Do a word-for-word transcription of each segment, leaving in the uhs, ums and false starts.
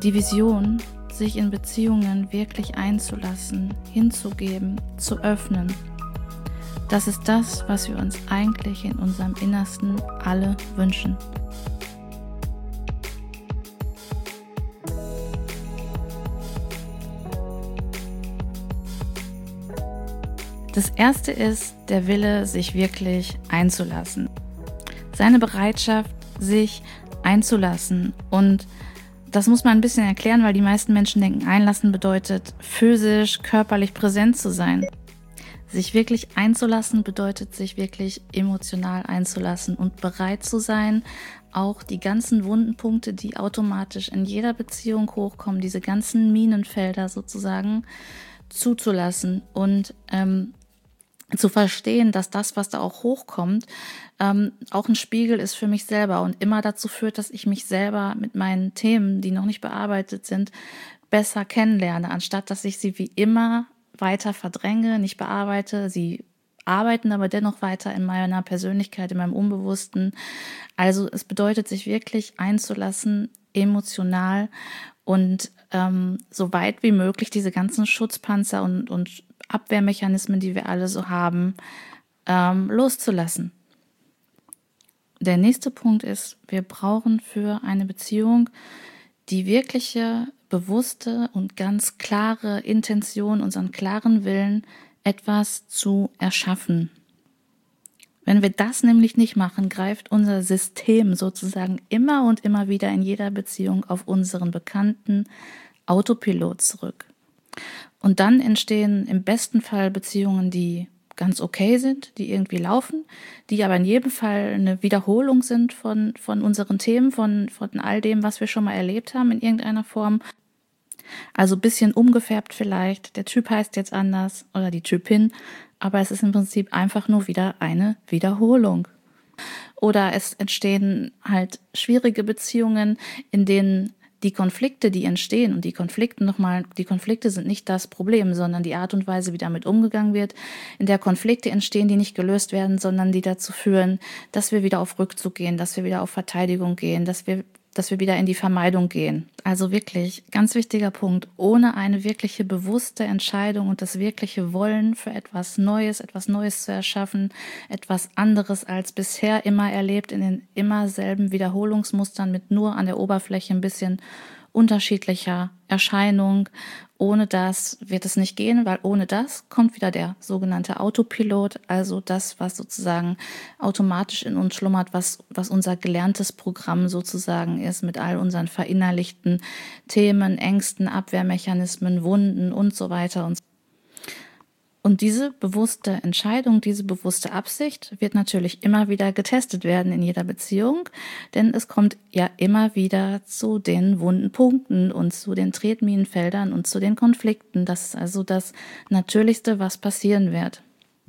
Die Vision, sich in Beziehungen wirklich einzulassen, hinzugeben, zu öffnen, das ist das, was wir uns eigentlich in unserem Innersten alle wünschen. Das erste ist der Wille, sich wirklich einzulassen. Seine Bereitschaft, sich einzulassen. Und das muss man ein bisschen erklären, weil die meisten Menschen denken, einlassen bedeutet physisch, körperlich präsent zu sein. Sich wirklich einzulassen bedeutet, sich wirklich emotional einzulassen und bereit zu sein, auch die ganzen wunden Punkte, die automatisch in jeder Beziehung hochkommen, diese ganzen Minenfelder sozusagen, zuzulassen und ähm, zu verstehen, dass das, was da auch hochkommt, ähm, auch ein Spiegel ist für mich selber und immer dazu führt, dass ich mich selber mit meinen Themen, die noch nicht bearbeitet sind, besser kennenlerne, anstatt dass ich sie wie immer weiter verdränge, nicht bearbeite. Sie arbeiten aber dennoch weiter in meiner Persönlichkeit, in meinem Unbewussten. Also es bedeutet, sich wirklich einzulassen, emotional und ähm, so weit wie möglich diese ganzen Schutzpanzer und, und Abwehrmechanismen, die wir alle so haben, ähm, loszulassen. Der nächste Punkt ist, wir brauchen für eine Beziehung die wirkliche, bewusste und ganz klare Intention, unseren klaren Willen, etwas zu erschaffen. Wenn wir das nämlich nicht machen, greift unser System sozusagen immer und immer wieder in jeder Beziehung auf unseren bekannten Autopilot zurück. Und dann entstehen im besten Fall Beziehungen, die ganz okay sind, die irgendwie laufen, die aber in jedem Fall eine Wiederholung sind von, von unseren Themen, von, von all dem, was wir schon mal erlebt haben in irgendeiner Form. Also ein bisschen umgefärbt vielleicht, der Typ heißt jetzt anders oder die Typin, aber es ist im Prinzip einfach nur wieder eine Wiederholung. Oder es entstehen halt schwierige Beziehungen, in denen die Konflikte, die entstehen, und die Konflikte nochmal, die Konflikte sind nicht das Problem, sondern die Art und Weise, wie damit umgegangen wird, in der Konflikte entstehen, die nicht gelöst werden, sondern die dazu führen, dass wir wieder auf Rückzug gehen, dass wir wieder auf Verteidigung gehen, dass wir dass wir wieder in die Vermeidung gehen. Also wirklich, ganz wichtiger Punkt, ohne eine wirkliche bewusste Entscheidung und das wirkliche Wollen für etwas Neues, etwas Neues zu erschaffen, etwas anderes als bisher immer erlebt, in den immer selben Wiederholungsmustern mit nur an der Oberfläche ein bisschen unterschiedlicher Erscheinung. Ohne das wird es nicht gehen, weil ohne das kommt wieder der sogenannte Autopilot, also das, was sozusagen automatisch in uns schlummert, was, was unser gelerntes Programm sozusagen ist, mit all unseren verinnerlichten Themen, Ängsten, Abwehrmechanismen, Wunden und so weiter und so. Und diese bewusste Entscheidung, diese bewusste Absicht wird natürlich immer wieder getestet werden in jeder Beziehung, denn es kommt ja immer wieder zu den wunden Punkten und zu den Tretminenfeldern und zu den Konflikten. Das ist also das Natürlichste, was passieren wird.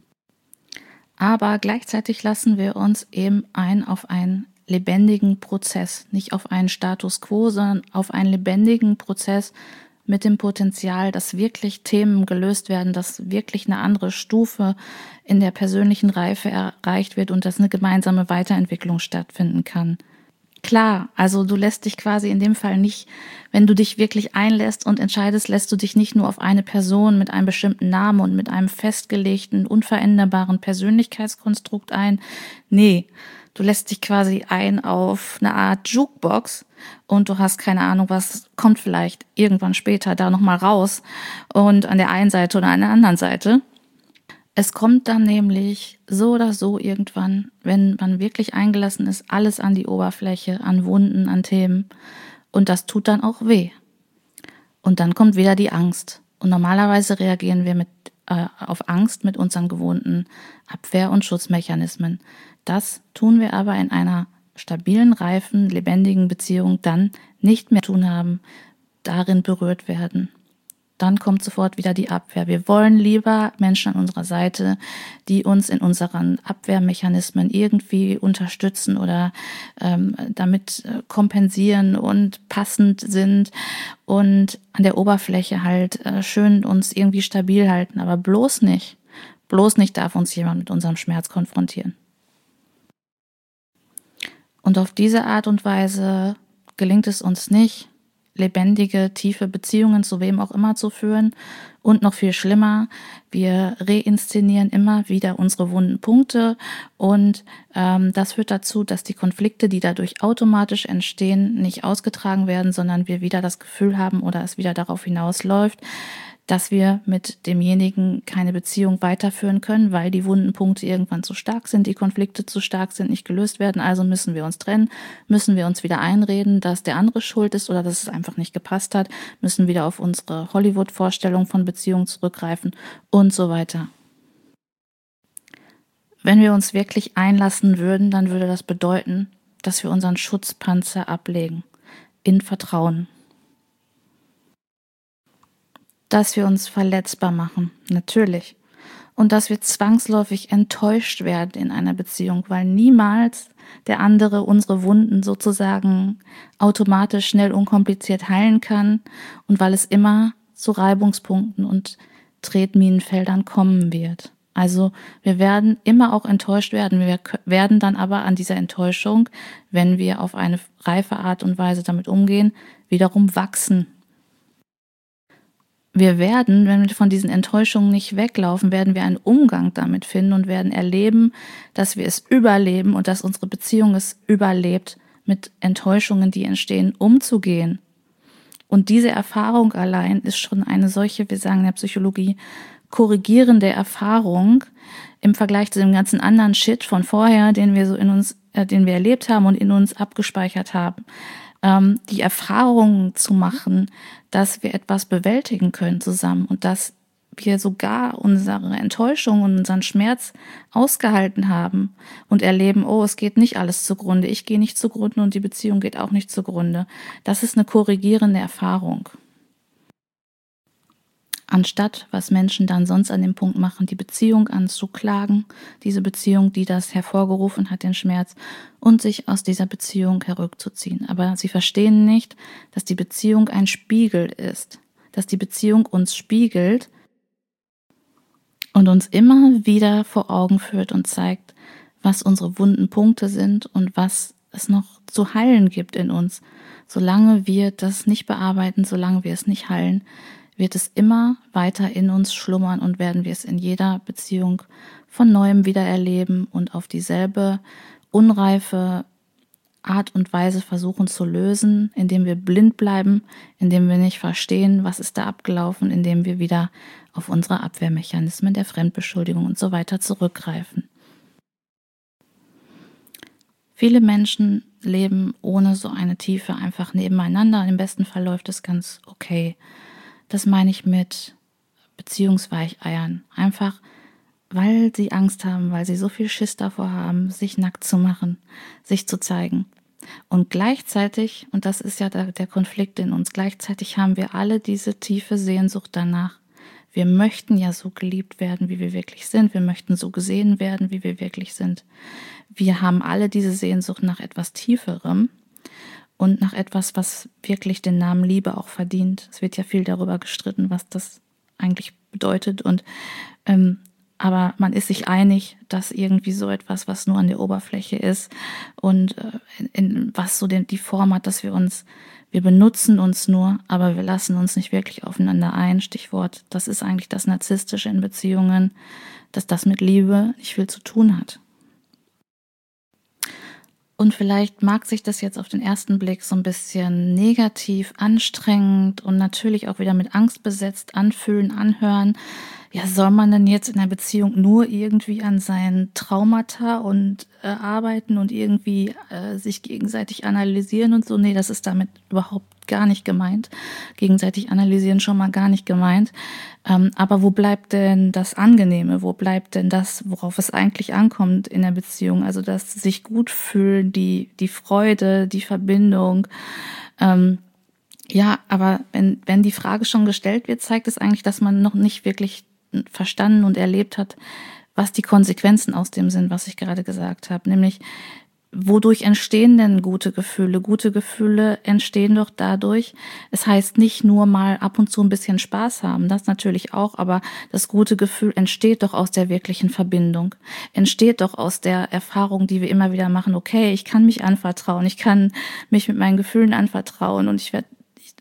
Aber gleichzeitig lassen wir uns eben ein auf einen lebendigen Prozess, nicht auf einen Status quo, sondern auf einen lebendigen Prozess, mit dem Potenzial, dass wirklich Themen gelöst werden, dass wirklich eine andere Stufe in der persönlichen Reife erreicht wird und dass eine gemeinsame Weiterentwicklung stattfinden kann. Klar, also du lässt dich quasi in dem Fall nicht, wenn du dich wirklich einlässt und entscheidest, lässt du dich nicht nur auf eine Person mit einem bestimmten Namen und mit einem festgelegten, unveränderbaren Persönlichkeitskonstrukt ein. Nee, du lässt dich quasi ein auf eine Art Jukebox und du hast keine Ahnung, was kommt vielleicht irgendwann später da nochmal raus und an der einen Seite oder an der anderen Seite. Es kommt dann nämlich so oder so irgendwann, wenn man wirklich eingelassen ist, alles an die Oberfläche, an Wunden, an Themen. Und das tut dann auch weh. Und dann kommt wieder die Angst. Und normalerweise reagieren wir mit, äh, auf Angst mit unseren gewohnten Abwehr- und Schutzmechanismen. Das tun wir aber in einer stabilen, reifen, lebendigen Beziehung dann nicht mehr tun haben, darin berührt werden. Dann kommt sofort wieder die Abwehr. Wir wollen lieber Menschen an unserer Seite, die uns in unseren Abwehrmechanismen irgendwie unterstützen oder ähm, damit äh, kompensieren und passend sind und an der Oberfläche halt äh, schön uns irgendwie stabil halten. Aber bloß nicht, bloß nicht darf uns jemand mit unserem Schmerz konfrontieren. Und auf diese Art und Weise gelingt es uns nicht, lebendige, tiefe Beziehungen zu wem auch immer zu führen. Und noch viel schlimmer, wir reinszenieren immer wieder unsere wunden Punkte und ähm, das führt dazu, dass die Konflikte, die dadurch automatisch entstehen, nicht ausgetragen werden, sondern wir wieder das Gefühl haben oder es wieder darauf hinausläuft, dass wir mit demjenigen keine Beziehung weiterführen können, weil die wunden Punkte irgendwann zu stark sind, die Konflikte zu stark sind, nicht gelöst werden. Also müssen wir uns trennen, müssen wir uns wieder einreden, dass der andere schuld ist oder dass es einfach nicht gepasst hat, müssen wieder auf unsere Hollywood-Vorstellung von Beziehungen zurückgreifen und so weiter. Wenn wir uns wirklich einlassen würden, dann würde das bedeuten, dass wir unseren Schutzpanzer ablegen, in Vertrauen. Dass wir uns verletzbar machen, natürlich. Und dass wir zwangsläufig enttäuscht werden in einer Beziehung, weil niemals der andere unsere Wunden sozusagen automatisch, schnell, unkompliziert heilen kann und weil es immer zu Reibungspunkten und Tretminenfeldern kommen wird. Also wir werden immer auch enttäuscht werden. Wir werden dann aber an dieser Enttäuschung, wenn wir auf eine reife Art und Weise damit umgehen, wiederum wachsen. Wir werden, wenn wir von diesen Enttäuschungen nicht weglaufen, werden wir einen Umgang damit finden und werden erleben, dass wir es überleben und dass unsere Beziehung es überlebt, mit Enttäuschungen, die entstehen, umzugehen. Und diese Erfahrung allein ist schon eine solche, wir sagen in der Psychologie, korrigierende Erfahrung im Vergleich zu dem ganzen anderen Shit von vorher, den wir so in uns, äh, den wir erlebt haben und in uns abgespeichert haben. Die Erfahrung zu machen, dass wir etwas bewältigen können zusammen und dass wir sogar unsere Enttäuschung und unseren Schmerz ausgehalten haben und erleben, oh, es geht nicht alles zugrunde, ich gehe nicht zugrunde und die Beziehung geht auch nicht zugrunde. Das ist eine korrigierende Erfahrung. Anstatt, was Menschen dann sonst an dem Punkt machen, die Beziehung anzuklagen, diese Beziehung, die das hervorgerufen hat, den Schmerz, und sich aus dieser Beziehung herückzuziehen. Aber sie verstehen nicht, dass die Beziehung ein Spiegel ist, dass die Beziehung uns spiegelt und uns immer wieder vor Augen führt und zeigt, was unsere wunden Punkte sind und was es noch zu heilen gibt in uns. Solange wir das nicht bearbeiten, solange wir es nicht heilen, wird es immer weiter in uns schlummern und werden wir es in jeder Beziehung von Neuem wieder erleben und auf dieselbe unreife Art und Weise versuchen zu lösen, indem wir blind bleiben, indem wir nicht verstehen, was ist da abgelaufen, indem wir wieder auf unsere Abwehrmechanismen der Fremdbeschuldigung und so weiter zurückgreifen. Viele Menschen leben ohne so eine Tiefe einfach nebeneinander. Im besten Fall läuft es ganz okay. Das meine ich mit Beziehungsweicheiern. Einfach, weil sie Angst haben, weil sie so viel Schiss davor haben, sich nackt zu machen, sich zu zeigen. Und gleichzeitig, und das ist ja der, der Konflikt in uns, gleichzeitig haben wir alle diese tiefe Sehnsucht danach. Wir möchten ja so geliebt werden, wie wir wirklich sind. Wir möchten so gesehen werden, wie wir wirklich sind. Wir haben alle diese Sehnsucht nach etwas Tieferem. Und nach etwas, was wirklich den Namen Liebe auch verdient. Es wird ja viel darüber gestritten, was das eigentlich bedeutet. Und ähm, aber man ist sich einig, dass irgendwie so etwas, was nur an der Oberfläche ist und äh, in, in was so den, die Form hat, dass wir uns, wir benutzen uns nur, aber wir lassen uns nicht wirklich aufeinander ein. Stichwort, das ist eigentlich das Narzisstische in Beziehungen, dass das mit Liebe nicht viel zu tun hat. Und vielleicht mag sich das jetzt auf den ersten Blick so ein bisschen negativ, anstrengend und natürlich auch wieder mit Angst besetzt anfühlen, anhören. Ja, soll man denn jetzt in der Beziehung nur irgendwie an seinen Traumata und äh, arbeiten und irgendwie äh, sich gegenseitig analysieren und so? Nee, das ist damit überhaupt gar nicht gemeint. Gegenseitig analysieren schon mal gar nicht gemeint. Ähm, aber wo bleibt denn das Angenehme? Wo bleibt denn das, worauf es eigentlich ankommt in der Beziehung? Also das sich gut fühlen, die die Freude, die Verbindung. Ähm, ja, aber wenn wenn die Frage schon gestellt wird, zeigt es eigentlich, dass man noch nicht wirklich verstanden und erlebt hat, was die Konsequenzen aus dem sind, was ich gerade gesagt habe. Nämlich, wodurch entstehen denn gute Gefühle? Gute Gefühle entstehen doch dadurch, es heißt nicht nur mal ab und zu ein bisschen Spaß haben, das natürlich auch, aber das gute Gefühl entsteht doch aus der wirklichen Verbindung, entsteht doch aus der Erfahrung, die wir immer wieder machen, okay, ich kann mich anvertrauen, ich kann mich mit meinen Gefühlen anvertrauen und ich werde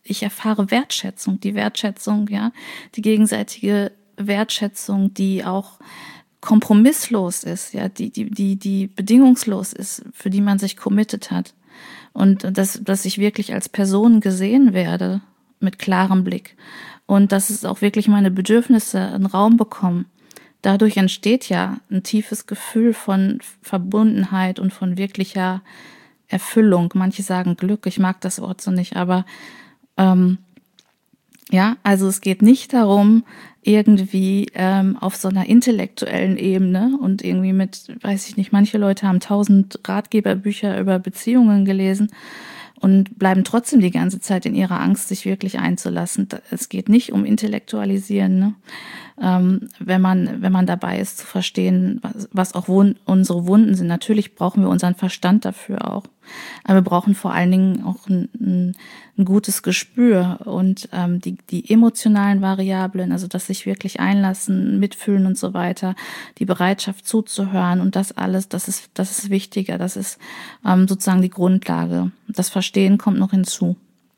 ich erfahre Wertschätzung, die Wertschätzung, ja, die gegenseitige Wertschätzung, die auch kompromisslos ist, ja, die, die, die, die bedingungslos ist, für die man sich committed hat. Und dass, dass ich wirklich als Person gesehen werde, mit klarem Blick. Und dass es auch wirklich meine Bedürfnisse einen Raum bekommen. Dadurch entsteht ja ein tiefes Gefühl von Verbundenheit und von wirklicher Erfüllung. Manche sagen Glück, ich mag das Wort so nicht, aber ähm, ja, also es geht nicht darum, irgendwie ähm, auf so einer intellektuellen Ebene und irgendwie mit, weiß ich nicht, manche Leute haben tausend Ratgeberbücher über Beziehungen gelesen und bleiben trotzdem die ganze Zeit in ihrer Angst, sich wirklich einzulassen. Es geht nicht um Intellektualisieren, ne? Ähm, wenn man wenn man dabei ist zu verstehen, was, was auch Wund, unsere Wunden sind. Natürlich brauchen wir unseren Verstand dafür auch, aber wir brauchen vor allen Dingen auch ein, ein, ein gutes Gespür und ähm, die die emotionalen Variablen, also das sich wirklich einlassen, mitfühlen und so weiter, die Bereitschaft zuzuhören und das alles, das ist das ist wichtiger, das ist ähm, sozusagen die Grundlage. Das Verstehen kommt noch hinzu.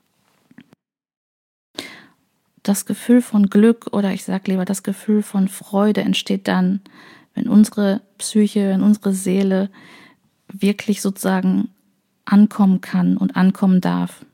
Das Gefühl von Glück oder ich sag lieber, das Gefühl von Freude entsteht dann, wenn unsere Psyche, wenn unsere Seele wirklich sozusagen ankommen kann und ankommen darf.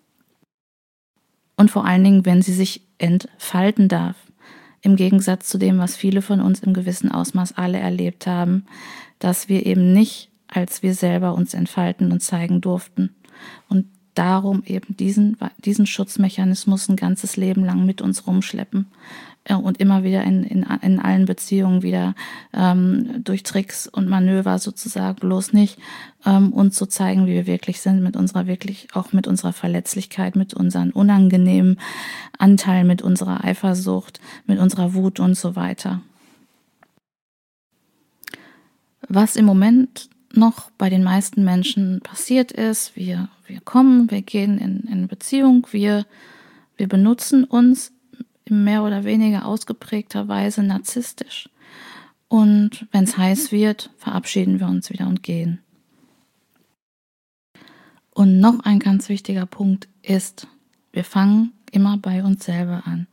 Und vor allen Dingen, wenn sie sich entfalten darf. Im Gegensatz zu dem, was viele von uns im gewissen Ausmaß alle erlebt haben, dass wir eben nicht als wir selber uns entfalten und zeigen durften. Und darum eben diesen, diesen Schutzmechanismus ein ganzes Leben lang mit uns rumschleppen äh, und immer wieder in, in, in allen Beziehungen wieder ähm, durch Tricks und Manöver sozusagen bloß nicht ähm, uns so zeigen, wie wir wirklich sind, mit unserer wirklich, auch mit unserer Verletzlichkeit, mit unseren unangenehmen Anteilen, mit unserer Eifersucht, mit unserer Wut und so weiter. Was im Moment noch bei den meisten Menschen passiert ist, wir, wir kommen, wir gehen in, in Beziehung, wir, wir benutzen uns in mehr oder weniger ausgeprägter Weise narzisstisch. Und wenn es heiß wird, verabschieden wir uns wieder und gehen. Und noch ein ganz wichtiger Punkt ist, wir fangen immer bei uns selber an.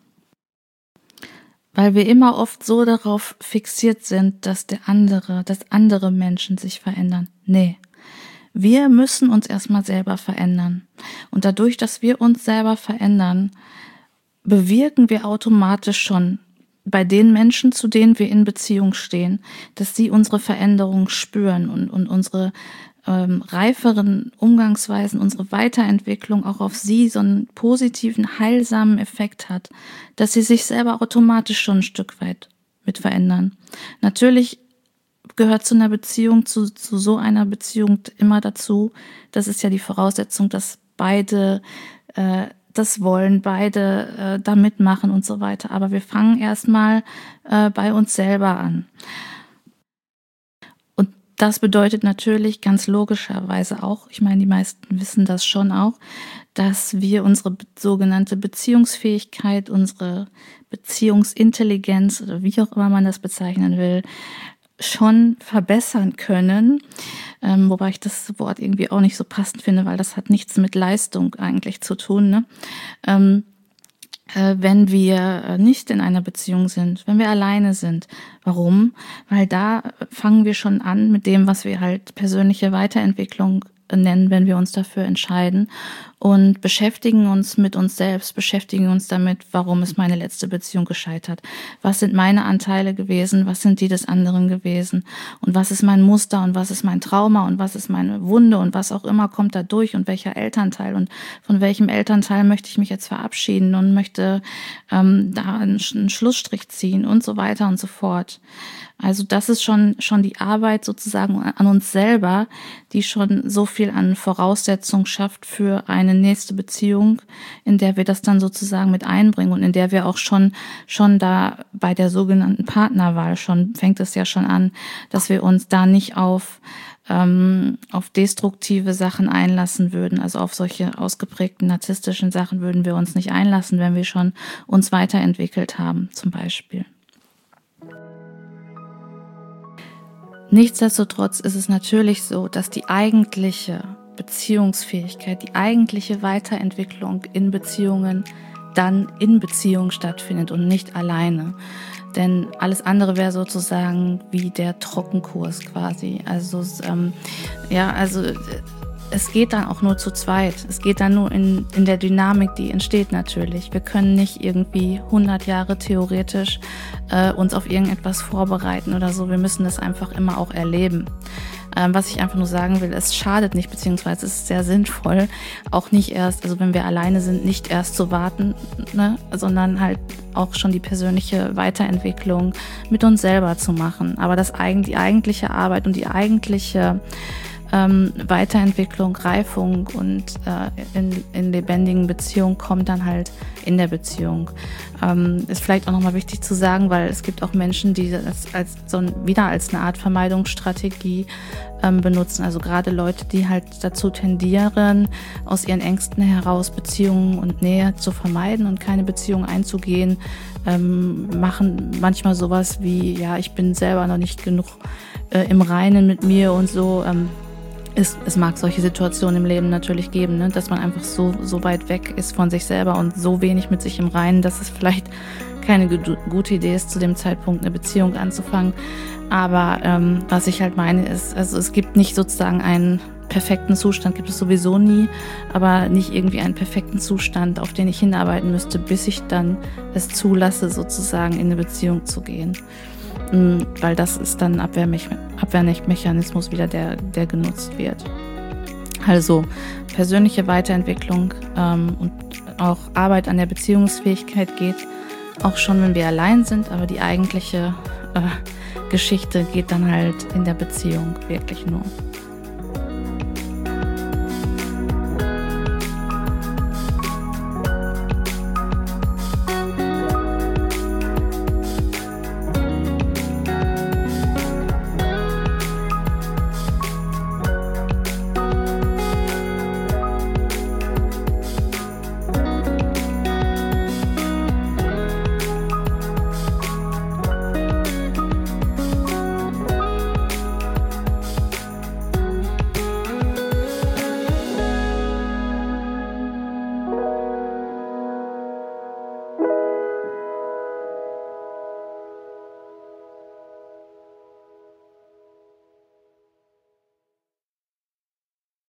Weil wir immer oft so darauf fixiert sind, dass der andere, dass andere Menschen sich verändern. Nee, wir müssen uns erstmal selber verändern. Und dadurch, dass wir uns selber verändern, bewirken wir automatisch schon bei den Menschen, zu denen wir in Beziehung stehen, dass sie unsere Veränderung spüren und, und unsere ähm, reiferen Umgangsweisen, unsere Weiterentwicklung auch auf sie so einen positiven, heilsamen Effekt hat, dass sie sich selber automatisch schon ein Stück weit mit verändern. Natürlich gehört zu einer Beziehung, zu, zu so einer Beziehung immer dazu, das ist ja die Voraussetzung, dass beide äh, das wollen, beide äh, da mitmachen und so weiter. Aber wir fangen erstmal äh, bei uns selber an. Und das bedeutet natürlich ganz logischerweise auch, ich meine, die meisten wissen das schon auch, dass wir unsere sogenannte Beziehungsfähigkeit, unsere Beziehungsintelligenz oder wie auch immer man das bezeichnen will, schon verbessern können, ähm, wobei ich das Wort irgendwie auch nicht so passend finde, weil das hat nichts mit Leistung eigentlich zu tun, ne? Ähm, äh, wenn wir nicht in einer Beziehung sind, wenn wir alleine sind. Warum? Weil da fangen wir schon an mit dem, was wir halt persönliche Weiterentwicklung nennen, wenn wir uns dafür entscheiden und beschäftigen uns mit uns selbst, beschäftigen uns damit, warum ist meine letzte Beziehung gescheitert? Was sind meine Anteile gewesen? Was sind die des anderen gewesen? Und was ist mein Muster und was ist mein Trauma und was ist meine Wunde und was auch immer kommt da durch und welcher Elternteil und von welchem Elternteil möchte ich mich jetzt verabschieden und möchte ähm, da einen, einen Schlussstrich ziehen und so weiter und so fort. Also das ist schon schon die Arbeit sozusagen an uns selber, die schon so viel an Voraussetzungen schafft für eine nächste Beziehung, in der wir das dann sozusagen mit einbringen und in der wir auch schon schon da bei der sogenannten Partnerwahl schon fängt es ja schon an, dass wir uns da nicht auf ähm, auf destruktive Sachen einlassen würden, also auf solche ausgeprägten narzisstischen Sachen würden wir uns nicht einlassen, wenn wir schon uns weiterentwickelt haben, zum Beispiel. Nichtsdestotrotz ist es natürlich so, dass die eigentliche Beziehungsfähigkeit, die eigentliche Weiterentwicklung in Beziehungen dann in Beziehung stattfindet und nicht alleine. Denn alles andere wäre sozusagen wie der Trockenkurs quasi. Also ähm, ja, also es geht dann auch nur zu zweit. Es geht dann nur in, in der Dynamik, die entsteht natürlich. Wir können nicht irgendwie hundert Jahre theoretisch äh, uns auf irgendetwas vorbereiten oder so. Wir müssen das einfach immer auch erleben. Ähm, was ich einfach nur sagen will, es schadet nicht, beziehungsweise es ist sehr sinnvoll, auch nicht erst, also wenn wir alleine sind, nicht erst zu warten, ne, sondern halt auch schon die persönliche Weiterentwicklung mit uns selber zu machen. Aber das eigen, die eigentliche Arbeit und die eigentliche ähm, Weiterentwicklung, Reifung und äh, in, in lebendigen Beziehungen kommt dann halt in der Beziehung. Ähm, ist vielleicht auch nochmal wichtig zu sagen, weil es gibt auch Menschen, die das als so ein, wieder als eine Art Vermeidungsstrategie ähm, benutzen. Also gerade Leute, die halt dazu tendieren, aus ihren Ängsten heraus Beziehungen und Nähe zu vermeiden und keine Beziehung einzugehen, ähm, machen manchmal sowas wie, ja, ich bin selber noch nicht genug äh, im Reinen mit mir und so. Ähm, Es, es mag solche Situationen im Leben natürlich geben, ne? Dass man einfach so, so weit weg ist von sich selber und so wenig mit sich im Reinen, dass es vielleicht keine gu- gute Idee ist, zu dem Zeitpunkt eine Beziehung anzufangen. Aber ähm, was ich halt meine ist, also es gibt nicht sozusagen einen perfekten Zustand, gibt es sowieso nie, aber nicht irgendwie einen perfekten Zustand, auf den ich hinarbeiten müsste, bis ich dann es zulasse, sozusagen in eine Beziehung zu gehen. Weil das ist dann ein Abwehrme- Abwehrmechanismus wieder, der, der genutzt wird. Also persönliche Weiterentwicklung ähm, und auch Arbeit an der Beziehungsfähigkeit geht auch schon, wenn wir allein sind, aber die eigentliche äh, Geschichte geht dann halt in der Beziehung wirklich nur.